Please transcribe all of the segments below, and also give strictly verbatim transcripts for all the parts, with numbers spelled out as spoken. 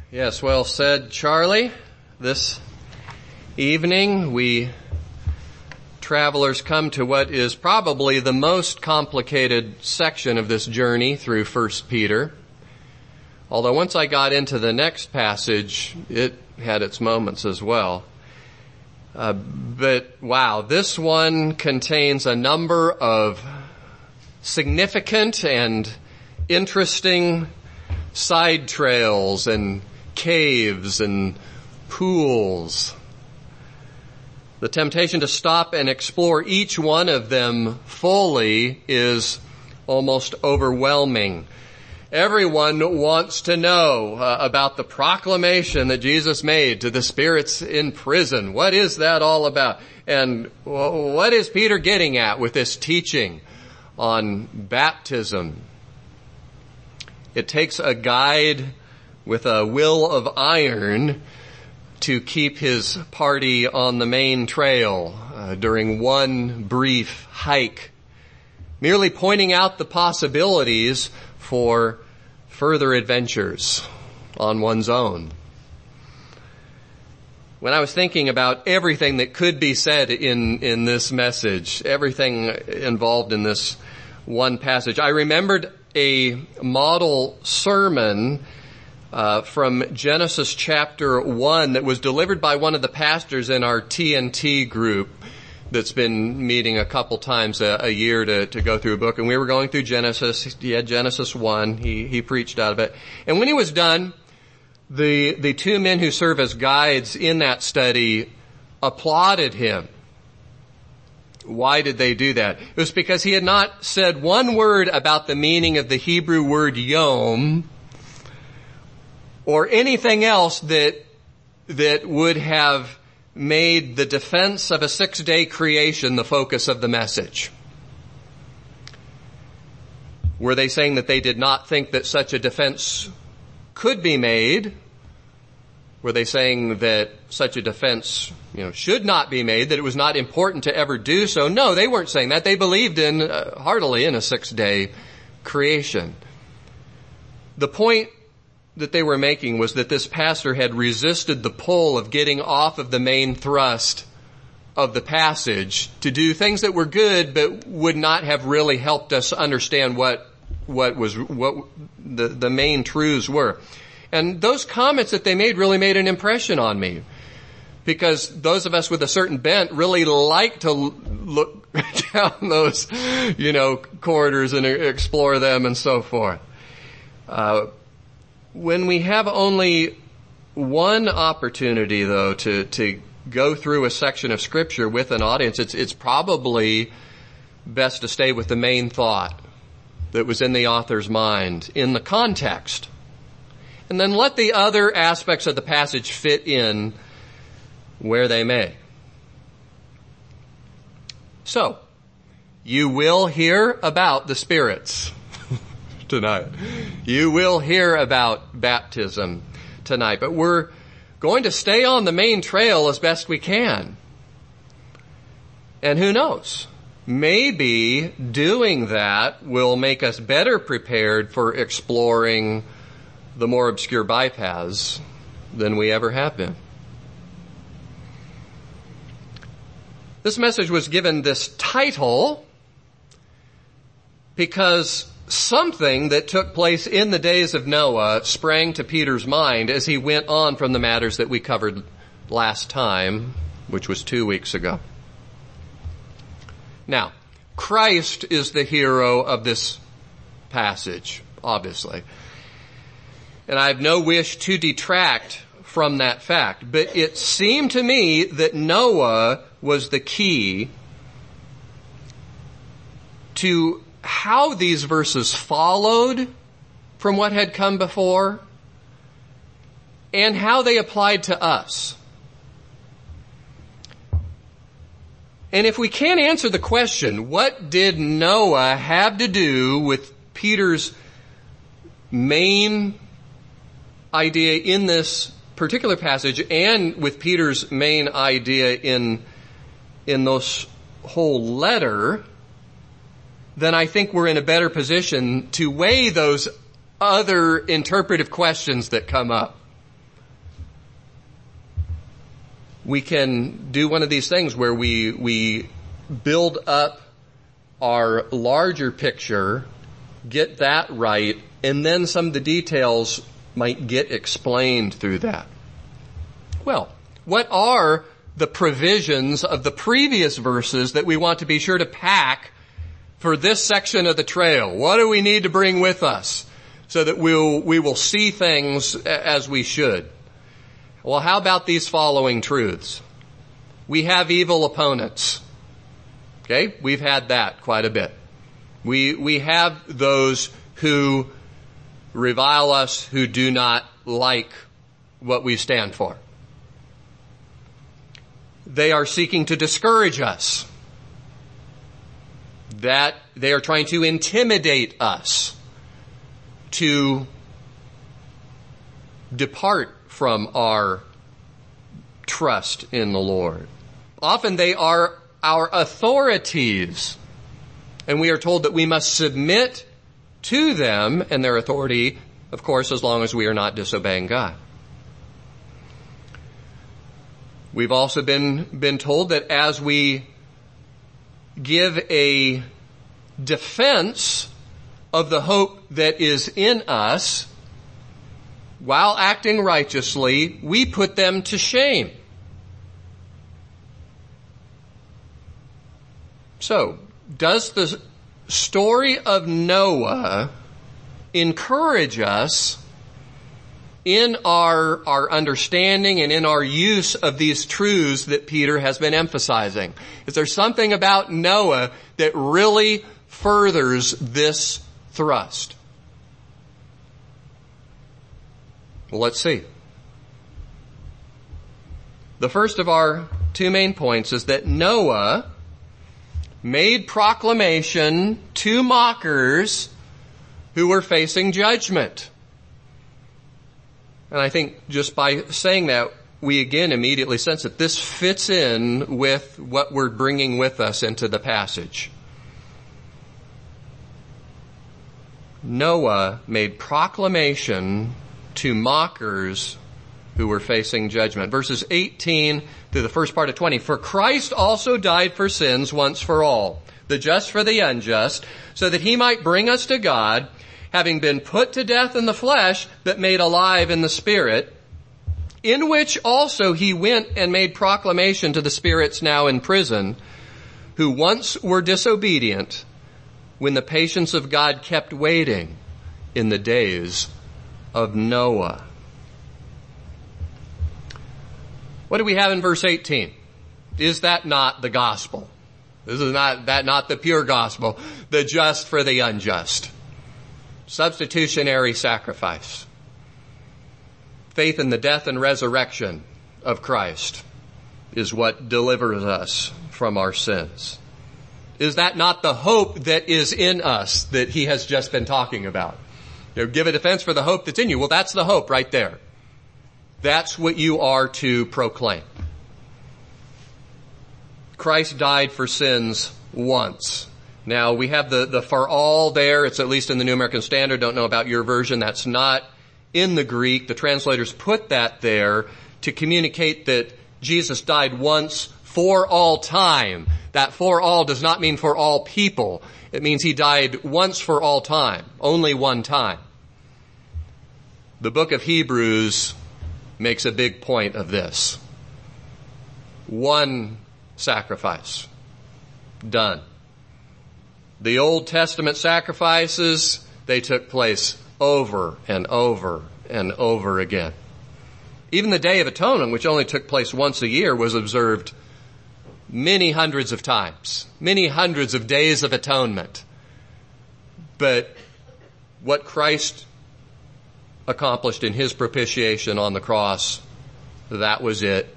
Yes, well said, Charlie. This evening we travelers come to what is probably the most complicated section of this journey through First Peter. Although once I got into the next passage, it had its moments as well. Uh, but wow, this one contains a number of significant and interesting side trails and caves and pools. The temptation to stop and explore each one of them fully is almost overwhelming. Everyone wants to know uh, about the proclamation that Jesus made to the spirits in prison. What is that all about? And what is Peter getting at with this teaching on baptism? It takes a guide with a will of iron to keep his party on the main trail uh, during one brief hike, merely pointing out the possibilities for further adventures on one's own. When I was thinking about everything that could be said in, in this message, everything involved in this one passage, I remembered a model sermon uh, from Genesis chapter one that was delivered by one of the pastors in our T N T group that's been meeting a couple times a, a year to, to go through a book. And we were going through Genesis. He had Genesis one. He, he preached out of it. And when he was done, the, the two men who serve as guides in that study applauded him. Why did they do that? It was because he had not said one word about the meaning of the Hebrew word yom or anything else that, that would have made the defense of a six-day creation the focus of the message. Were they saying that they did not think that such a defense could be made? Were they saying that such a defense, you know, should not be made, that it was not important to ever do so? No, they weren't saying that. They believed in, uh, heartily in a six-day creation. The point that they were making was that this pastor had resisted the pull of getting off of the main thrust of the passage to do things that were good but would not have really helped us understand what what was what the the main truths were. And those comments that they made really made an impression on me, because those of us with a certain bent really like to look down those, you know, corridors and explore them and so forth. Uh, When we have only one opportunity, though, to, to go through a section of Scripture with an audience, it's, it's probably best to stay with the main thought that was in the author's mind, in the context. And then let the other aspects of the passage fit in where they may. So, you will hear about the spirits tonight. You will hear about baptism tonight, but we're going to stay on the main trail as best we can. And who knows? Maybe doing that will make us better prepared for exploring the more obscure bypaths than we ever have been. This message was given this title because something that took place in the days of Noah sprang to Peter's mind as he went on from the matters that we covered last time, which was two weeks ago. Now, Christ is the hero of this passage, obviously. And I have no wish to detract from that fact, but it seemed to me that Noah was the key to how these verses followed from what had come before and how they applied to us. And if we can't answer the question, what did Noah have to do with Peter's main idea in this particular passage and with Peter's main idea in, in this whole letter, then I think we're in a better position to weigh those other interpretive questions that come up. we can do one of these things where we, we build up our larger picture, get that right, and then some of the details might get explained through that. Well, what are the provisions of the previous verses that we want to be sure to pack for this section of the trail? What do we need to bring with us so that we'll, we will see things as we should? Well, how about these following truths? We have evil opponents. Okay? We've had that quite a bit. We, we have those who revile us, who do not like what we stand for. They are seeking to discourage us. That they are trying to intimidate us to depart from our trust in the Lord. Often they are our authorities, and we are told that we must submit to them and their authority, of course, as long as we are not disobeying God. We've also been, been told that as we give a defense of the hope that is in us, while acting righteously, we put them to shame. So, does the story of Noah encourage us in our, our understanding and in our use of these truths that Peter has been emphasizing? Is there something about Noah that really furthers this thrust? Well, let's see. The first of our two main points is that Noah made proclamation to mockers who were facing judgment. And I think just by saying that, we again immediately sense that this fits in with what we're bringing with us into the passage. Noah made proclamation to mockers who were facing judgment. Verses eighteen through the first part of twenty. For Christ also died for sins once for all, the just for the unjust, so that he might bring us to God, having been put to death in the flesh, but made alive in the Spirit, in which also he went and made proclamation to the spirits now in prison, who once were disobedient, when the patience of God kept waiting in the days of Noah. What do we have in verse eighteen? Is that not the gospel? This is not, that not the pure gospel, the just for the unjust. Substitutionary sacrifice. Faith in the death and resurrection of Christ is what delivers us from our sins. Is that not the hope that is in us that he has just been talking about? You know, give a defense for the hope that's in you. Well, that's the hope right there. That's what you are to proclaim. Christ died for sins once. Now, we have the, the for all there. It's at least in the New American Standard. Don't know about your version. That's not in the Greek. The translators put that there to communicate that Jesus died once for all time. That for all does not mean for all people. It means he died once for all time. Only one time. The book of Hebrews makes a big point of this. One sacrifice. Done. The Old Testament sacrifices, they took place over and over and over again. Even the Day of Atonement, which only took place once a year, was observed many hundreds of times. Many hundreds of days of atonement. But what Christ accomplished in his propitiation on the cross, that was it.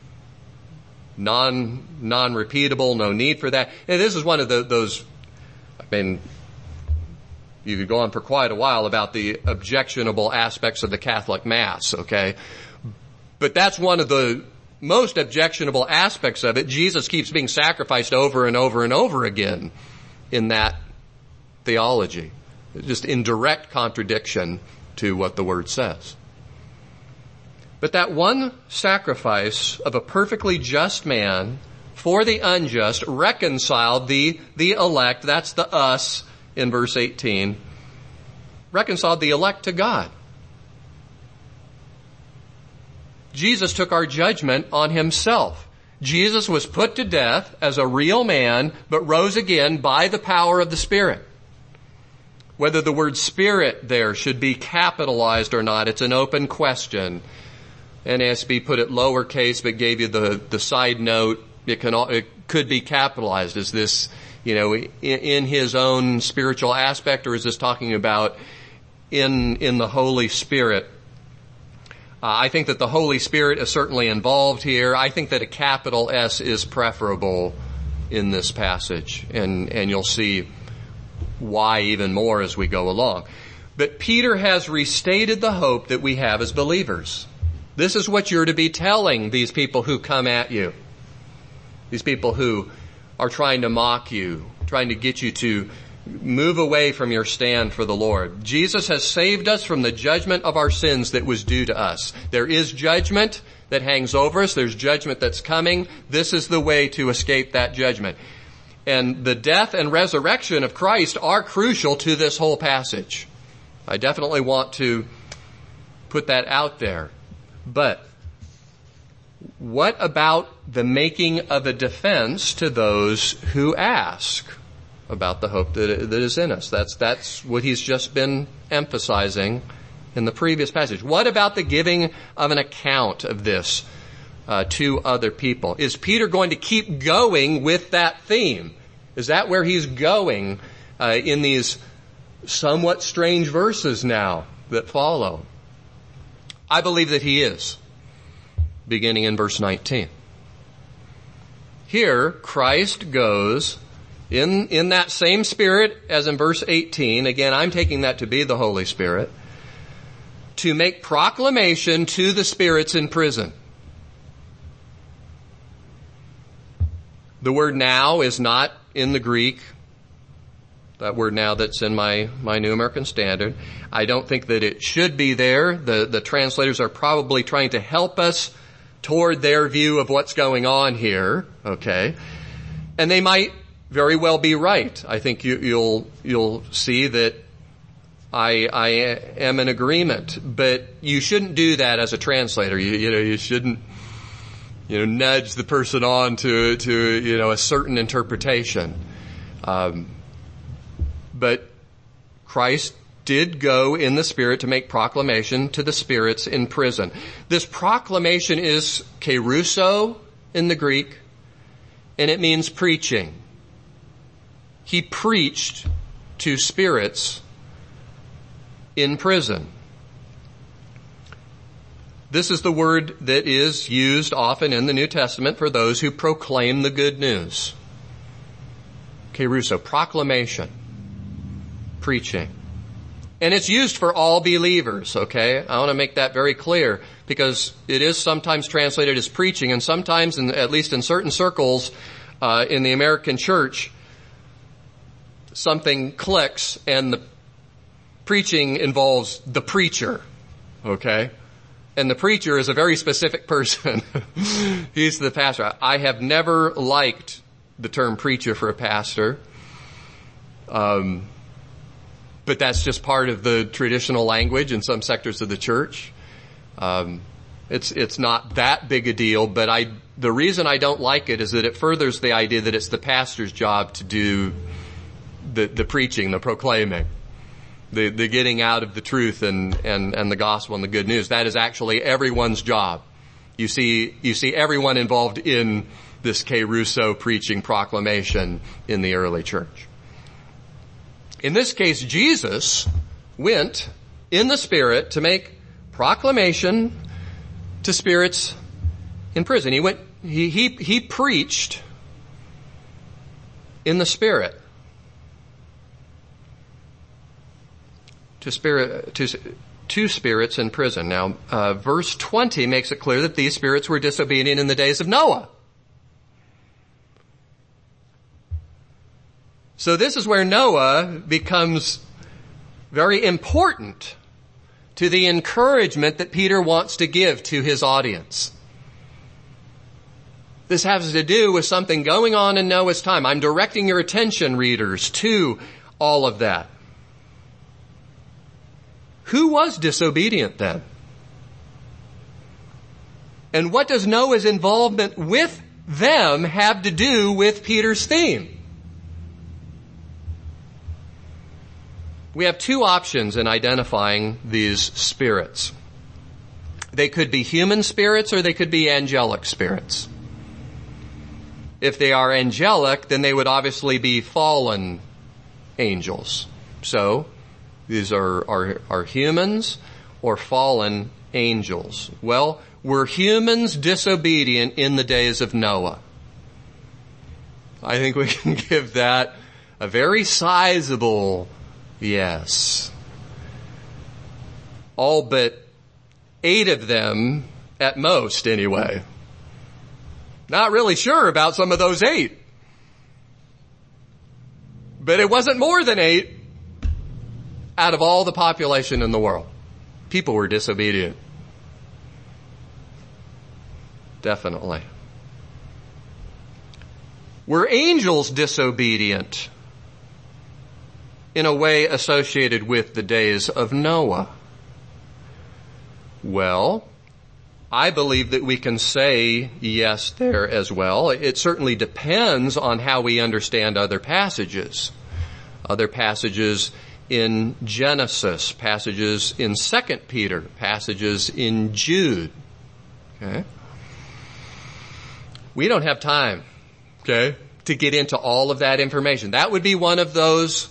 Non, non-repeatable, no need for that. And this is one of the, those, I mean, you could go on for quite a while about the objectionable aspects of the Catholic Mass, okay? But that's one of the most objectionable aspects of it. Jesus keeps being sacrificed over and over and over again in that theology. Just in direct contradiction to what the Word says. But that one sacrifice of a perfectly just man for the unjust reconciled the, the elect, that's the us in verse eighteen, reconciled the elect to God. Jesus took our judgment on himself. Jesus was put to death as a real man, but rose again by the power of the Spirit. Whether the word Spirit there should be capitalized or not, it's an open question. N A S B put it lowercase, but gave you the, the side note. It can, it could be capitalized. Is this, you know, in, in his own spiritual aspect, or is this talking about in, in the Holy Spirit? Uh, I think that the Holy Spirit is certainly involved here. I think that a capital S is preferable in this passage, and, and you'll see why even more as we go along. But Peter has restated the hope that we have as believers. This is what you're to be telling these people who come at you. These people who are trying to mock you, trying to get you to move away from your stand for the Lord. Jesus has saved us from the judgment of our sins that was due to us. There is judgment that hangs over us. There's judgment that's coming. This is the way to escape that judgment. And the death and resurrection of Christ are crucial to this whole passage. I definitely want to put that out there. But what about the making of a defense to those who ask about the hope that, that is in us? That's, that's what he's just been emphasizing in the previous passage. What about the giving of an account of this uh, to other people? Is Peter going to keep going with that theme? Is that where he's going uh, in these somewhat strange verses now that follow? I believe that he is, beginning in verse nineteen. Here, Christ goes in, in that same spirit as in verse eighteen. Again, I'm taking that to be the Holy Spirit, to make proclamation to the spirits in prison. The word now is not in the Greek. That word now that's in my, my New American Standard. I don't think that it should be there. The, the translators are probably trying to help us toward their view of what's going on here. Okay. And they might very well be right. I think you, you'll, you'll see that I, I am in agreement, but you shouldn't do that as a translator. You, you know, you shouldn't, you know, nudge the person on to, to, you know, a certain interpretation. Um, but Christ did go in the Spirit to make proclamation to the spirits in prison. This proclamation is kerusso in the Greek, and it means preaching. He preached to spirits in prison. This is the word that is used often in the New Testament for those who proclaim the good news. Kerusso, proclamation, preaching. And it's used for all believers, okay? I want to make that very clear because it is sometimes translated as preaching, and sometimes, in, at least in certain circles uh, in the American church, something clicks and the preaching involves the preacher, okay? And the preacher is a very specific person. He's the pastor. I have never liked the term preacher for a pastor. Um, but that's just part of the traditional language in some sectors of the church. Um, it's, it's not that big a deal, but I, the reason I don't like it is that it furthers the idea that it's the pastor's job to do the, the preaching, the proclaiming. The, the getting out of the truth and, and, and the gospel and the good news. That is actually everyone's job. You see, you see everyone involved in this kerusso preaching proclamation in the early church. In this case, Jesus went in the Spirit to make proclamation to spirits in prison. He went, he, he, he preached in the Spirit. To spirit, to, to spirits in prison. Now, uh, verse twenty makes it clear that these spirits were disobedient in the days of Noah. So this is where Noah becomes very important to the encouragement that Peter wants to give to his audience. This has to do with something going on in Noah's time. I'm directing your attention, readers, to all of that. Who was disobedient then? And what does Noah's involvement with them have to do with Peter's theme? We have two options in identifying these spirits. They could be human spirits or they could be angelic spirits. If they are angelic, then they would obviously be fallen angels. So, these are, are, are humans or fallen angels. Well, were humans disobedient in the days of Noah? I think we can give that a very sizable yes. All but eight of them at most, anyway. Not really sure about some of those eight. But it wasn't more than eight out of all the population in the world. People were disobedient. Definitely. Were angels disobedient in a way associated with the days of Noah? Well, I believe that we can say yes there as well. It certainly depends on how we understand other passages. Other passages in Genesis, passages in Second Peter, passages in Jude. Okay? We don't have time, okay, to get into all of that information. That would be one of those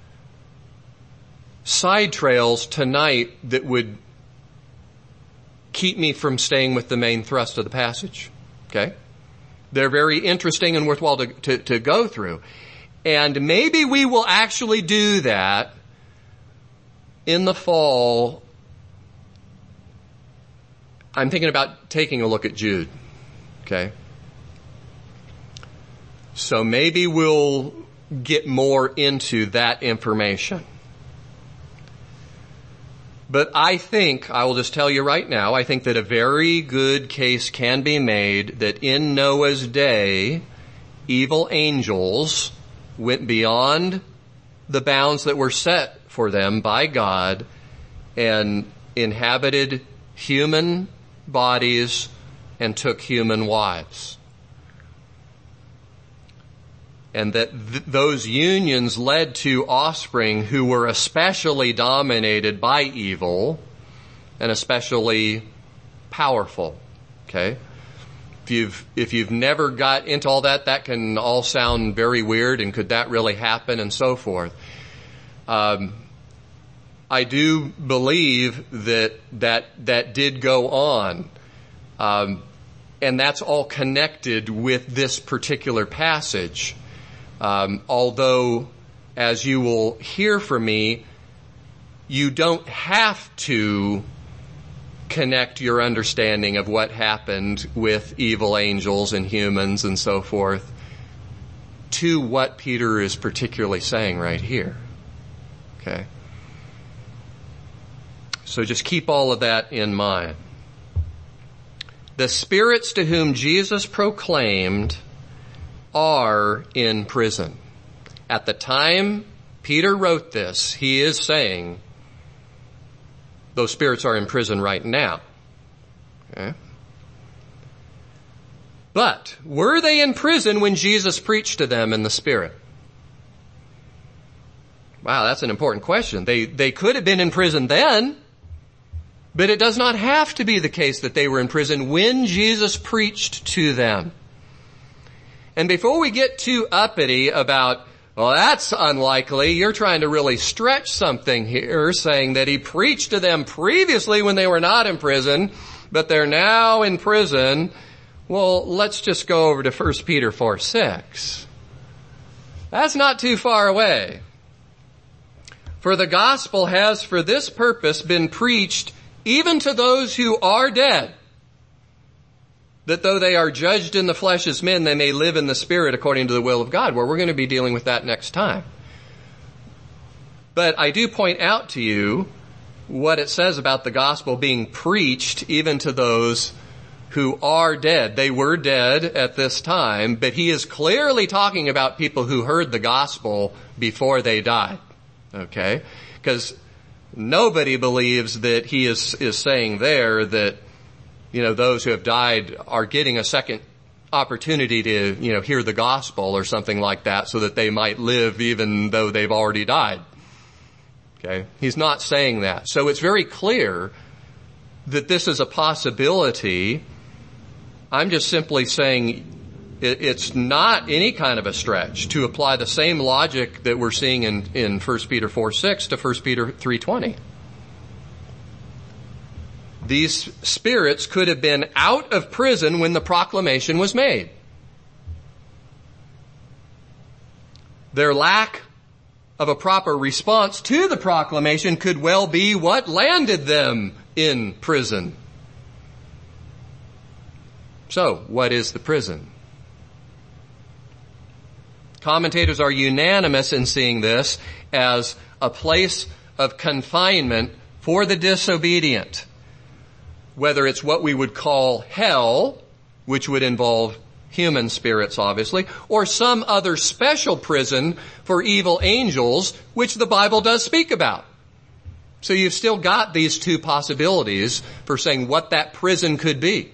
side trails tonight that would keep me from staying with the main thrust of the passage. Okay? They're very interesting and worthwhile to, to, to go through. And maybe we will actually do that in the fall. I'm thinking about taking a look at Jude. Okay? So maybe we'll get more into that information. But I think, I will just tell you right now, I think that a very good case can be made that in Noah's day, evil angels went beyond the bounds that were set for them by God and inhabited human bodies and took human wives. And that th- those unions led to offspring who were especially dominated by evil and especially powerful. Okay? If you've, if you've never got into all that, that can all sound very weird, and could that really happen, and so forth. Um, I do believe that that, that did go on. Um, and that's all connected with this particular passage. Um, although, as you will hear from me, you don't have to connect your understanding of what happened with evil angels and humans and so forth to what Peter is particularly saying right here. Okay? So just keep all of that in mind. The spirits to whom Jesus proclaimed are in prison. At the time Peter wrote this, he is saying those spirits are in prison right now. Okay? But were they in prison when Jesus preached to them in the Spirit? Wow, that's an important question. They, they could have been in prison then, but it does not have to be the case that they were in prison when Jesus preached to them. And before we get too uppity about, well, that's unlikely, you're trying to really stretch something here, saying that he preached to them previously when they were not in prison, but they're now in prison. Well, let's just go over to First Peter four six. That's not too far away. For the gospel has for this purpose been preached even to those who are dead, that though they are judged in the flesh as men, they may live in the Spirit according to the will of God. Well, we're going to be dealing with that next time. But I do point out to you what it says about the gospel being preached even to those who are dead. They were dead at this time, but he is clearly talking about people who heard the gospel before they died. Okay? Because nobody believes that he is, is saying there that, you know, those who have died are getting a second opportunity to, you know, hear the gospel or something like that so that they might live even though they've already died. Okay? He's not saying that. So it's very clear that this is a possibility. I'm just simply saying it, it's not any kind of a stretch to apply the same logic that we're seeing in, in First Peter four six to First Peter three twenty. These spirits could have been out of prison when the proclamation was made. Their lack of a proper response to the proclamation could well be what landed them in prison. So, what is the prison? Commentators are unanimous in seeing this as a place of confinement for the disobedient. Whether it's what we would call hell, which would involve human spirits, obviously, or some other special prison for evil angels, which the Bible does speak about. So you've still got these two possibilities for saying what that prison could be.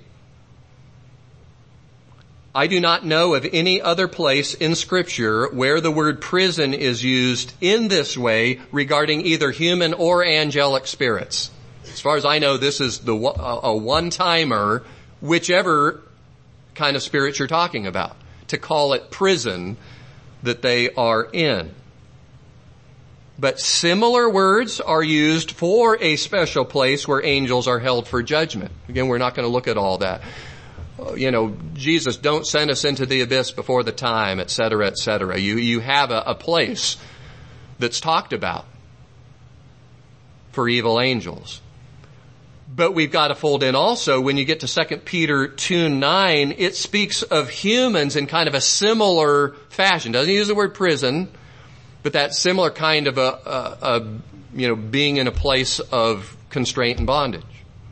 I do not know of any other place in Scripture where the word prison is used in this way regarding either human or angelic spirits. As far as I know, this is the a one-timer, whichever kind of spirits you're talking about, to call it prison that they are in. But similar words are used for a special place where angels are held for judgment. Again, we're not going to look at all that. You know, Jesus, don't send us into the abyss before the time, et cetera, et cetera. You, you have a, a place that's talked about for evil angels. But we've got to fold in also, when you get to Second Peter two nine, it speaks of humans in kind of a similar fashion. Doesn't use the word prison, but that similar kind of a, a, a you know, being in a place of constraint and bondage.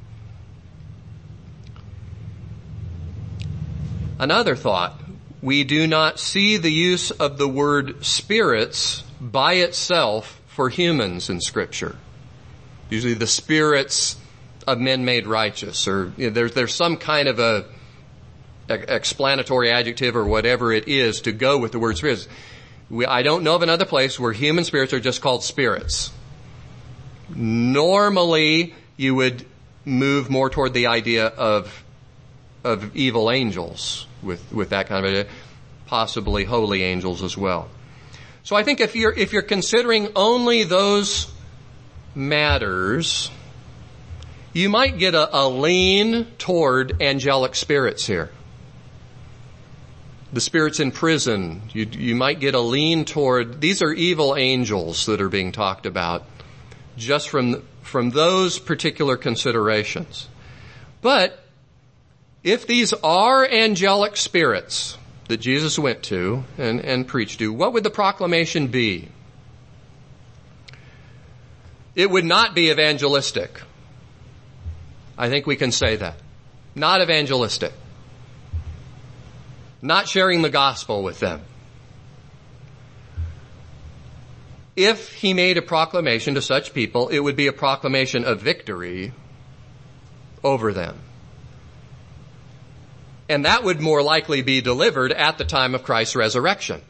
Another thought, we do not see the use of the word spirits by itself for humans in Scripture. Usually the spirits of men made righteous, or you know, there's there's some kind of a, a explanatory adjective or whatever it is to go with the word spirits. We, I don't know of another place where human spirits are just called spirits. Normally, you would move more toward the idea of of evil angels with with that kind of idea, possibly holy angels as well. So I think if you're if you're considering only those matters, you might get a, a lean toward angelic spirits here. The spirits in prison, you, you might get a lean toward, these are evil angels that are being talked about, just from, from those particular considerations. But if these are angelic spirits that Jesus went to and, and preached to, what would the proclamation be? It would not be evangelistic. I think we can say that. Not evangelistic. Not sharing the gospel with them. If he made a proclamation to such people, it would be a proclamation of victory over them. And that would more likely be delivered at the time of Christ's resurrection.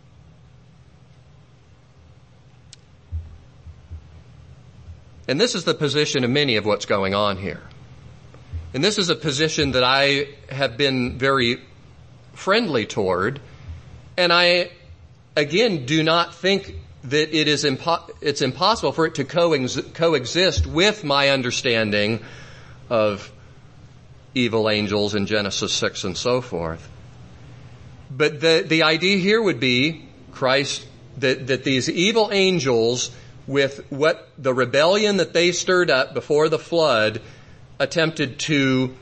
And this is the position of many of what's going on here. And this is a position that I have been very friendly toward. And I, again, do not think that it is impo- it's impossible for it to co- coexist with my understanding of evil angels in Genesis six and so forth. But the, the idea here would be Christ, that, that these evil angels, with what the rebellion that they stirred up before the flood, attempted to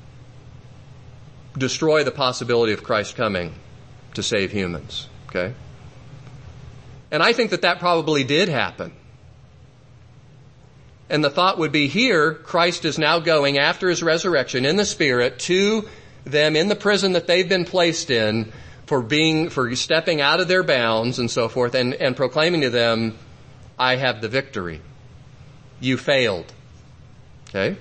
destroy the possibility of Christ coming to save humans. Okay? And I think that that probably did happen. And the thought would be here, Christ is now going after his resurrection in the Spirit to them in the prison that they've been placed in for being, for stepping out of their bounds and so forth, and, and proclaiming to them, I have the victory. You failed. Okay?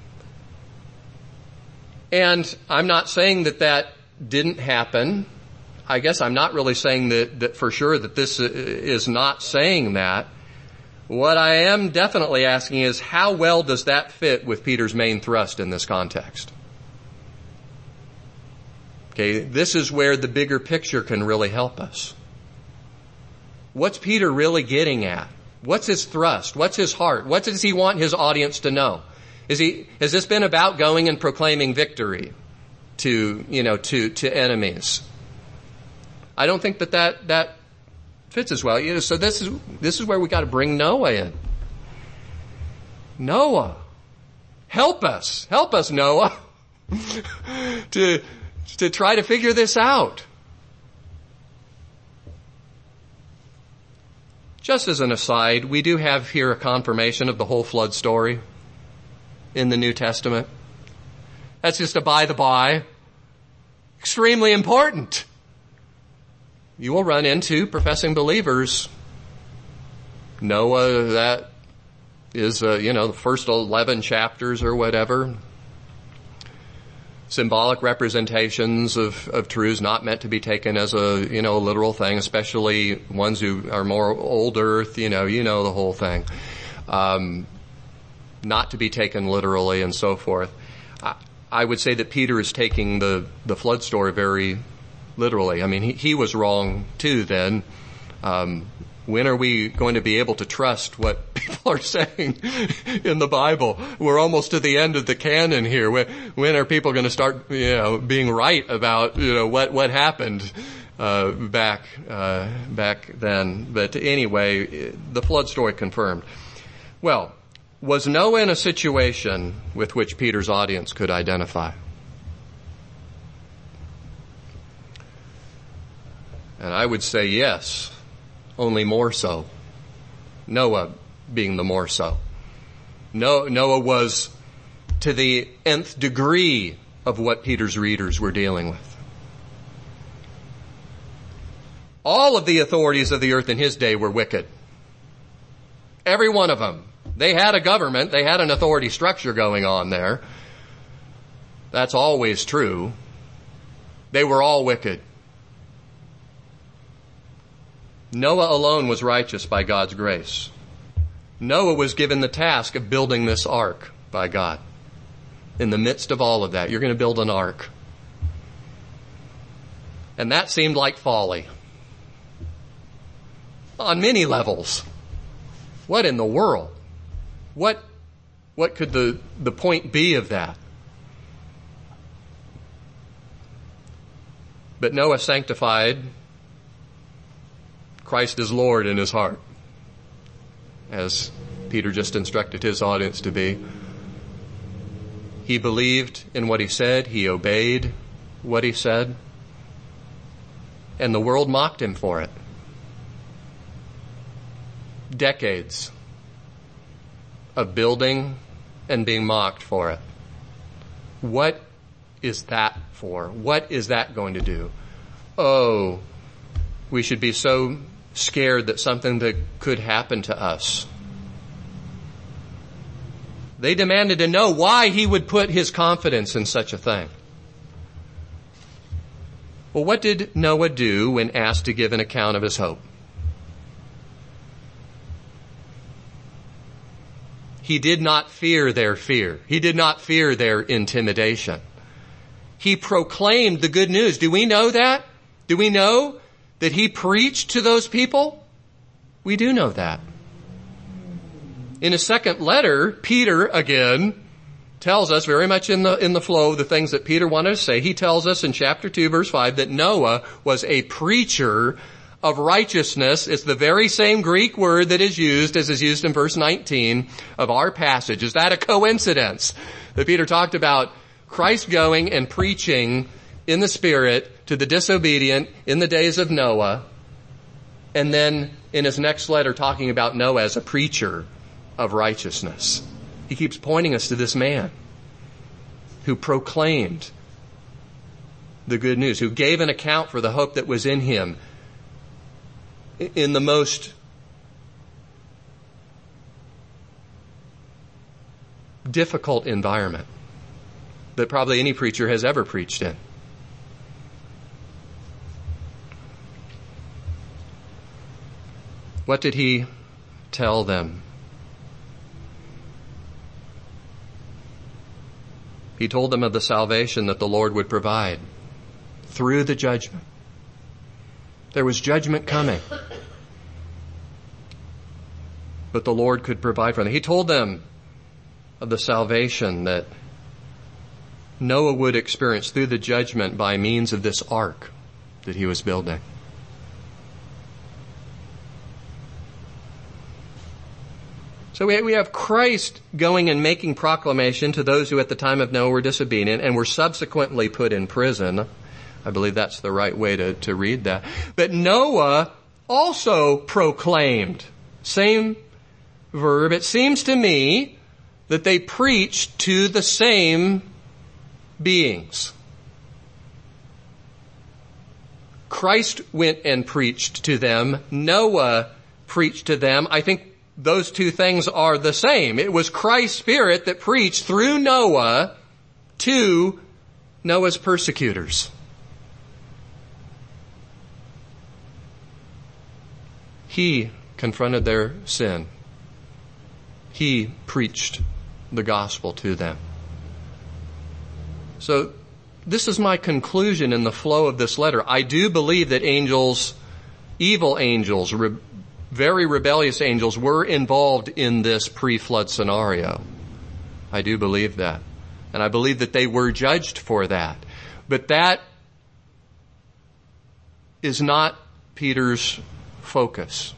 And I'm not saying that that didn't happen. I guess I'm not really saying that, that for sure that this is not saying that. What I am definitely asking is, how well does that fit with Peter's main thrust in this context? Okay, this is where the bigger picture can really help us. What's Peter really getting at? What's his thrust? What's his heart? What does he want his audience to know? Is he, has this been about going and proclaiming victory to, you know, to, to enemies? I don't think that that, that fits as well. You know, so this is, this is where we got to bring Noah in. Noah. Help us. Help us, Noah. to, to try to figure this out. Just as an aside, we do have here a confirmation of the whole flood story in the New Testament. That's just a by the by. Extremely important. You will run into professing believers. Noah, that is, uh, you know, the first eleven chapters or whatever. Symbolic representations of, of truths not meant to be taken as a, you know, literal thing, especially ones who are more old earth, you know, you know the whole thing. Um, not to be taken literally and so forth. I, I would say that Peter is taking the, the flood story very literally. I mean, he, he was wrong too then. Um, when are we going to be able to trust what people are saying in the Bible? We're almost to the end of the canon here. When, when are people going to start, you know, being right about, you know, what, what happened, uh, back, uh, back then? But anyway, the flood story confirmed. Well, was Noah in a situation with which Peter's audience could identify? And I would say yes, only more so. Noah being the more so. No, Noah was to the nth degree of what Peter's readers were dealing with. All of the authorities of the earth in his day were wicked. Every one of them. They had a government, they had an authority structure going on there. That's always true. They were all wicked. Noah alone was righteous by God's grace. Noah was given the task of building this ark by God. In the midst of all of that, you're going to build an ark. And that seemed like folly. On many levels. What in the world? What, what could the, the point be of that? But Noah sanctified Christ is Lord in his heart, as Peter just instructed his audience to be. He believed in what he said. He obeyed what he said. And the world mocked him for it. Decades of building and being mocked for it. What is that for? What is that going to do? Oh, we should be so scared that something that could happen to us. They demanded to know why he would put his confidence in such a thing. Well, what did Noah do when asked to give an account of his hope? He did not fear their fear. He did not fear their intimidation. He proclaimed the good news. Do we know that? Do we know that he preached to those people? We do know that. In his second letter, Peter, again, tells us very much in the, in the flow of the things that Peter wanted to say. He tells us in chapter two, verse five, that Noah was a preacher of righteousness. It's the very same Greek word that is used as is used in verse nineteen of our passage. Is that a coincidence that Peter talked about Christ going and preaching in the Spirit to the disobedient in the days of Noah, and then in his next letter talking about Noah as a preacher of righteousness. He keeps pointing us to this man who proclaimed the good news, who gave an account for the hope that was in him in the most difficult environment that probably any preacher has ever preached in. What did he tell them? He told them of the salvation that the Lord would provide through the judgment. There was judgment coming, but the Lord could provide for them. He told them of the salvation that Noah would experience through the judgment by means of this ark that he was building. So we have Christ going and making proclamation to those who at the time of Noah were disobedient and were subsequently put in prison. I believe that's the right way to, to read that. But Noah also proclaimed. Same verb. It seems to me that they preached to the same beings. Christ went and preached to them. Noah preached to them. I think those two things are the same. It was Christ's Spirit that preached through Noah to Noah's persecutors. He confronted their sin. He preached the gospel to them. So this is my conclusion in the flow of this letter. I do believe that angels, evil angels, re- very rebellious angels were involved in this pre-flood scenario. I do believe that. And I believe that they were judged for that. But that is not Peter's focus.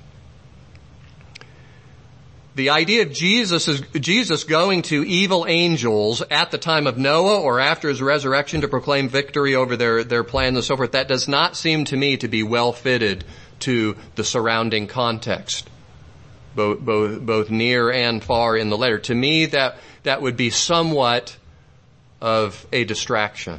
The idea of Jesus is Jesus going to evil angels at the time of Noah or after his resurrection to proclaim victory over their, their plans and so forth, that does not seem to me to be well fitted to the surrounding context, both, both, both near and far in the letter. To me, that, that would be somewhat of a distraction.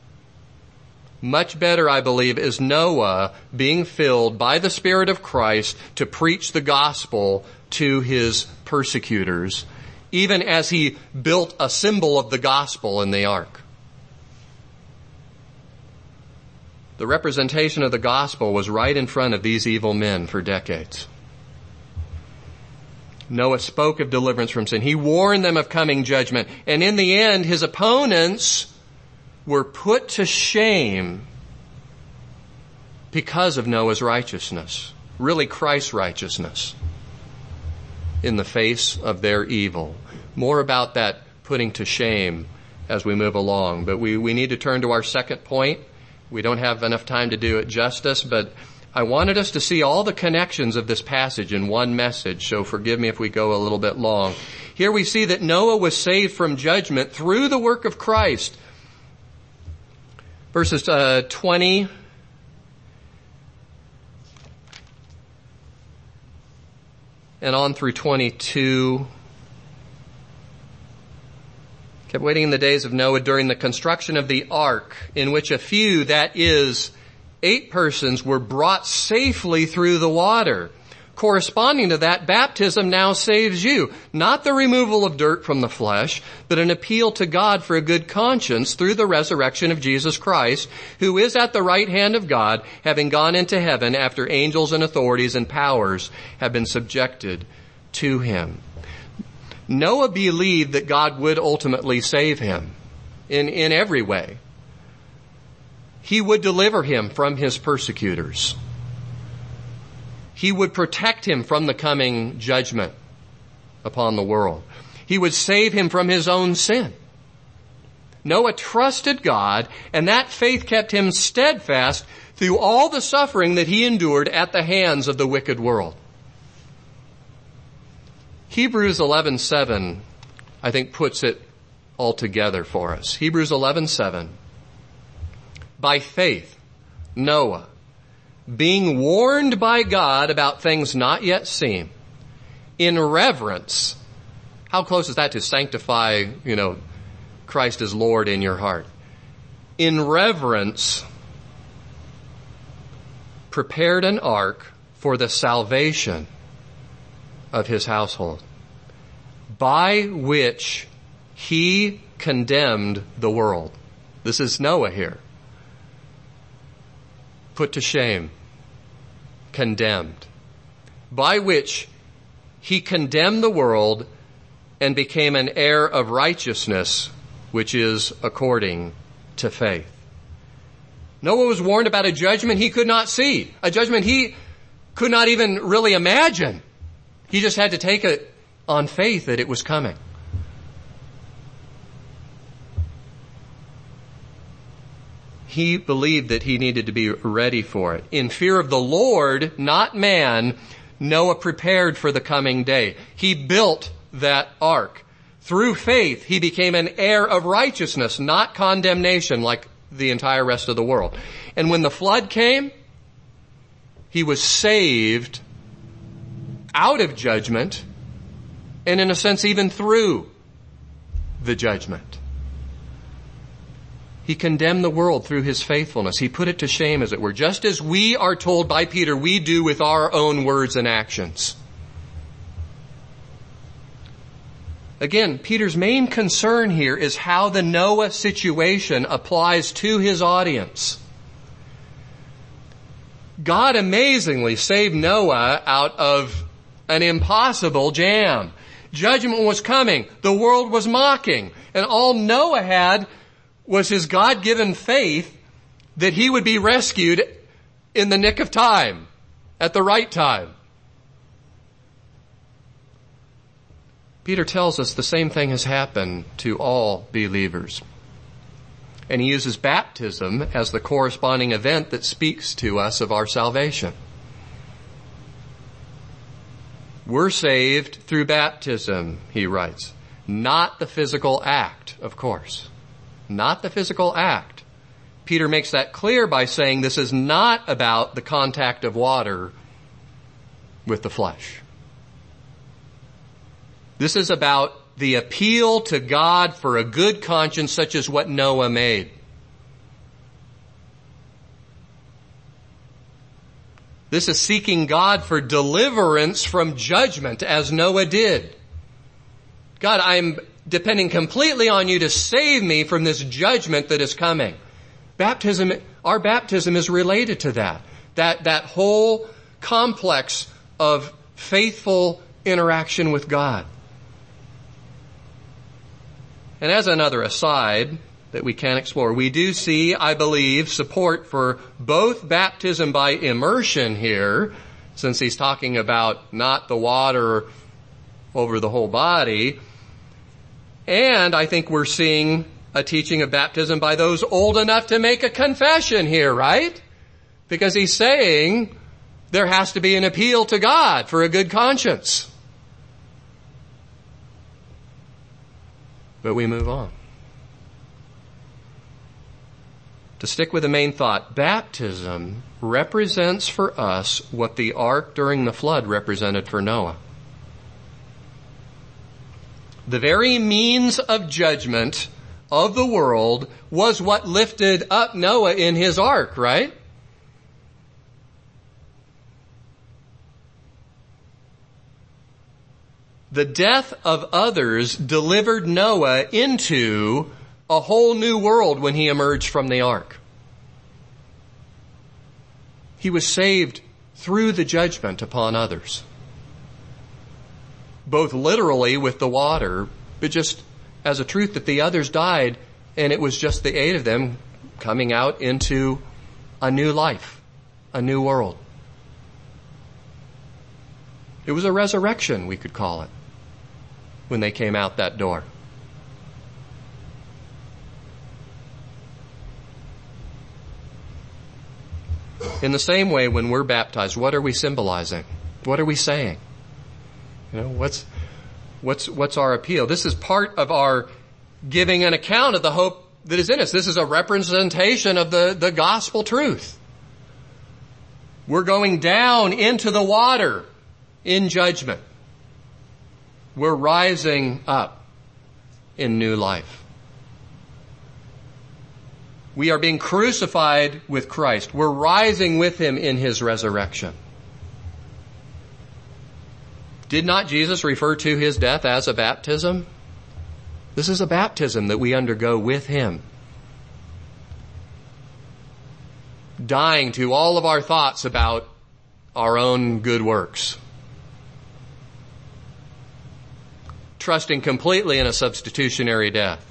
Much better, I believe, is Noah being filled by the Spirit of Christ to preach the gospel to his persecutors, even as he built a symbol of the gospel in the ark. The representation of the gospel was right in front of these evil men for decades. Noah spoke of deliverance from sin. He warned them of coming judgment. And in the end, his opponents were put to shame because of Noah's righteousness. Really Christ's righteousness in the face of their evil. More about that putting to shame as we move along. But we, we need to turn to our second point. We don't have enough time to do it justice, but I wanted us to see all the connections of this passage in one message, so forgive me if we go a little bit long. Here we see that Noah was saved from judgment through the work of Christ. Verses uh, twenty and on through twenty-two. Kept waiting in the days of Noah during the construction of the ark, in which a few, that is, eight persons, were brought safely through the water. Corresponding to that, baptism now saves you. Not the removal of dirt from the flesh, but an appeal to God for a good conscience through the resurrection of Jesus Christ, who is at the right hand of God, having gone into heaven after angels and authorities and powers have been subjected to him. Noah believed that God would ultimately save him in, in every way. He would deliver him from his persecutors. He would protect him from the coming judgment upon the world. He would save him from his own sin. Noah trusted God, and that faith kept him steadfast through all the suffering that he endured at the hands of the wicked world. Hebrews eleven seven, I think, puts it all together for us. Hebrews eleven seven. By faith, Noah, being warned by God about things not yet seen, in reverence How close is that to sanctify, you know, Christ as Lord in your heart? In reverence, prepared an ark for the salvation of his household, by which he condemned the world. This is Noah here. Put to shame, condemned. By which he condemned the world and became an heir of righteousness, which is according to faith. Noah was warned about a judgment he could not see, a judgment he could not even really imagine. He just had to take it on faith that it was coming. He believed that he needed to be ready for it. In fear of the Lord, not man, Noah prepared for the coming day. He built that ark. Through faith, he became an heir of righteousness, not condemnation like the entire rest of the world. And when the flood came, he was saved out of judgment, and in a sense even through the judgment. He condemned the world through his faithfulness. He put it to shame, as it were, just as we are told by Peter we do with our own words and actions. Again, Peter's main concern here is how the Noah situation applies to his audience. God amazingly saved Noah out of an impossible jam. Judgment was coming. The world was mocking. And all Noah had was his God-given faith that he would be rescued in the nick of time, at the right time. Peter tells us the same thing has happened to all believers. And he uses baptism as the corresponding event that speaks to us of our salvation. We're saved through baptism, he writes. Not the physical act, of course. Not the physical act. Peter makes that clear by saying this is not about the contact of water with the flesh. This is about the appeal to God for a good conscience such as what Noah made. This is seeking God for deliverance from judgment as Noah did. God, I'm depending completely on you to save me from this judgment that is coming. Baptism, our baptism is related to that. That, that whole complex of faithful interaction with God. And as another aside that we can explore, we do see, I believe, support for both baptism by immersion here, since he's talking about not the water over the whole body. And I think we're seeing a teaching of baptism by those old enough to make a confession here, right? Because he's saying there has to be an appeal to God for a good conscience. But we move on. To stick with the main thought, baptism represents for us what the ark during the flood represented for Noah. The very means of judgment of the world was what lifted up Noah in his ark, right? The death of others delivered Noah into a whole new world when he emerged from the ark. He was saved through the judgment upon others. Both literally with the water, but just as a truth that the others died, and it was just the eight of them coming out into a new life, a new world. It was a resurrection, we could call it, when they came out that door. In the same way, when we're baptized, what are we symbolizing? What are we saying? You know, what's, what's, what's our appeal? This is part of our giving an account of the hope that is in us. This is a representation of the, the gospel truth. We're going down into the water in judgment. We're rising up in new life. We are being crucified with Christ. We're rising with him in his resurrection. Did not Jesus refer to his death as a baptism? This is a baptism that we undergo with him. Dying to all of our thoughts about our own good works. Trusting completely in a substitutionary death.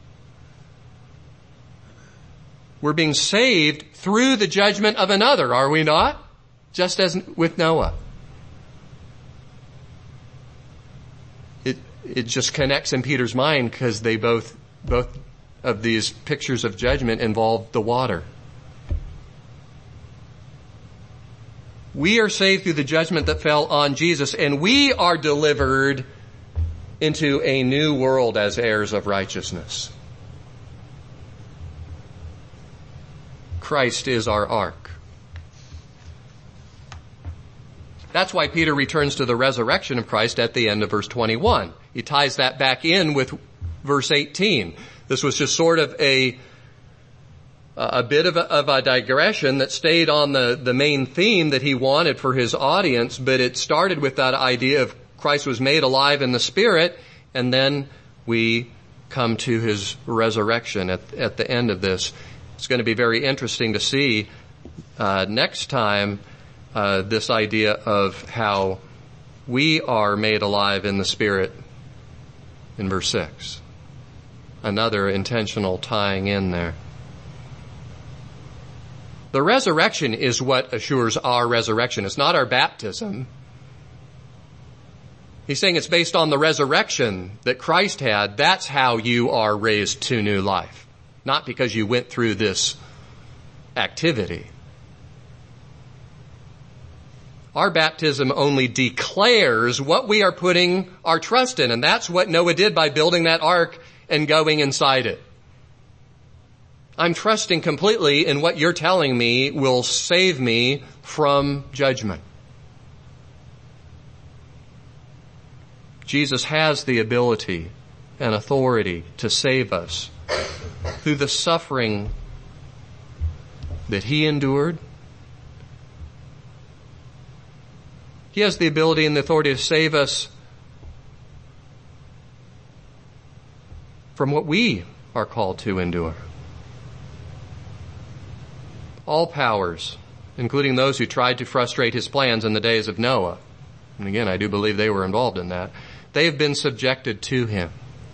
We're being saved through the judgment of another, are we not? Just as with Noah. It it just connects in Peter's mind because they both both of these pictures of judgment involve the water. We are saved through the judgment that fell on Jesus, and we are delivered into a new world as heirs of righteousness. Christ is our ark. That's why Peter returns to the resurrection of Christ at the end of verse twenty-one. He ties that back in with verse eighteen. This was just sort of a a bit of a, of a digression that stayed on the, the main theme that he wanted for his audience, but it started with that idea of Christ was made alive in the Spirit, and then we come to his resurrection at, at the end of this. It's going to be very interesting to see uh, next time uh, this idea of how we are made alive in the Spirit in verse six. Another intentional tying in there. The resurrection is what assures our resurrection. It's not our baptism. He's saying it's based on the resurrection that Christ had. That's how you are raised to new life. Not because you went through this activity. Our baptism only declares what we are putting our trust in. And that's what Noah did by building that ark and going inside it. I'm trusting completely in what you're telling me will save me from judgment. Jesus has the ability and authority to save us through the suffering that he endured. He has the ability and the authority to save us from what we are called to endure. All powers, including those who tried to frustrate his plans in the days of Noah, and again, I do believe they were involved in that, they have been subjected to him.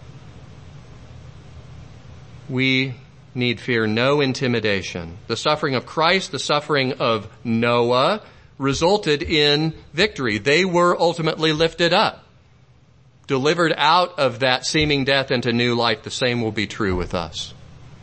We need fear no intimidation. The suffering of Christ, the suffering of Noah, resulted in victory. They were ultimately lifted up, delivered out of that seeming death into new life. The same will be true with us.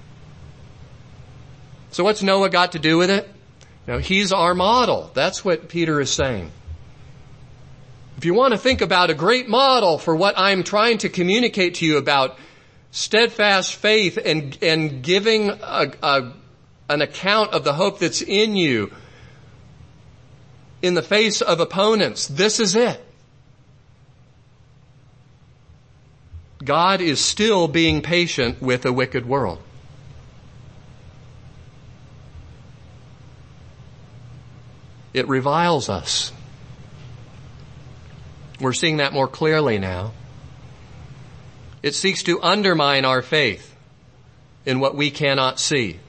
So what's Noah got to do with it? Now, he's our model. That's what Peter is saying. If you want to think about a great model for what I'm trying to communicate to you about steadfast faith and, and giving a, a, an account of the hope that's in you in the face of opponents, this is it. God is still being patient with a wicked world. It reviles us. We're seeing that more clearly now. It seeks to undermine our faith in what we cannot see.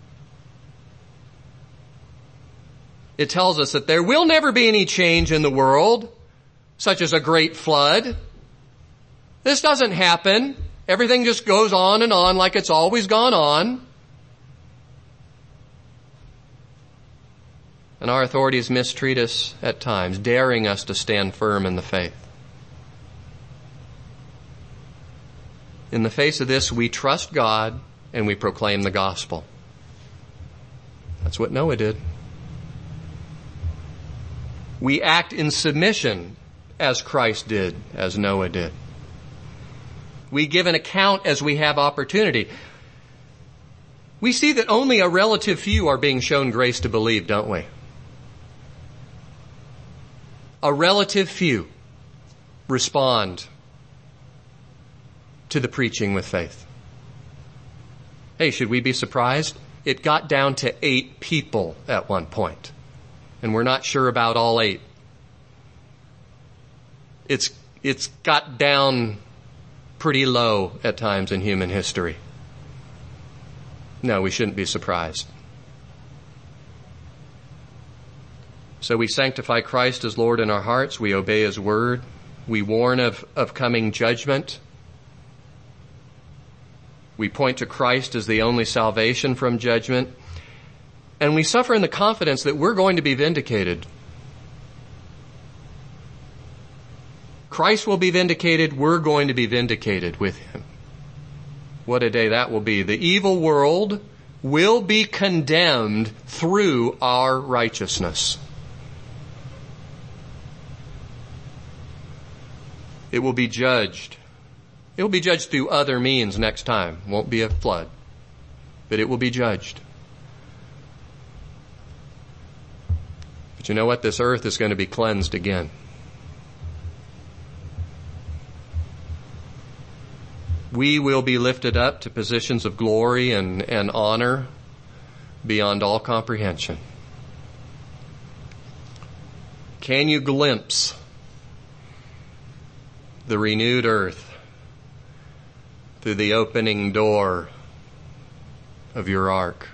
It tells us that there will never be any change in the world, such as a great flood. This doesn't happen. Everything just goes on and on like it's always gone on. And our authorities mistreat us at times, daring us to stand firm in the faith. In the face of this, we trust God and we proclaim the gospel. That's what Noah did. We act in submission as Christ did, as Noah did. We give an account as we have opportunity. We see that only a relative few are being shown grace to believe, don't we? A relative few respond to the preaching with faith. Hey, should we be surprised? It got down to eight people at one point, and we're not sure about all eight. It's, it's got down pretty low at times in human history. No, we shouldn't be surprised. So we sanctify Christ as Lord in our hearts. We obey His word. We warn of, of coming judgment. We point to Christ as the only salvation from judgment. And we suffer in the confidence that we're going to be vindicated. Christ will be vindicated. We're going to be vindicated with Him. What a day that will be. The evil world will be condemned through our righteousness. It will be judged. It will be judged through other means next time. It won't be a flood, but it will be judged. But you know what? This earth is going to be cleansed again. We will be lifted up to positions of glory and, and honor beyond all comprehension. Can you glimpse the renewed earth through the opening door of your ark?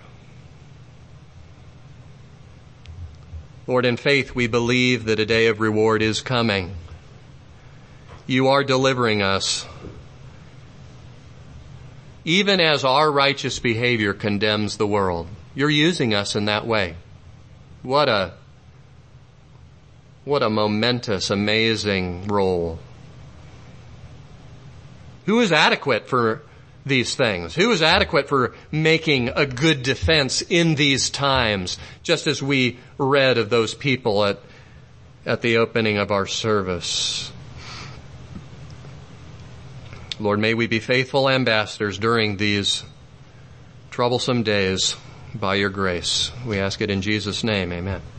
Lord, in faith we believe that a day of reward is coming. You are delivering us, even as our righteous behavior condemns the world. You're using us in that way. What a, what a momentous, amazing role. Who is adequate for these things? Who is adequate for making a good defense in these times? Just as we read of those people at, at the opening of our service. Lord, may we be faithful ambassadors during these troublesome days by your grace. We ask it in Jesus' name. Amen.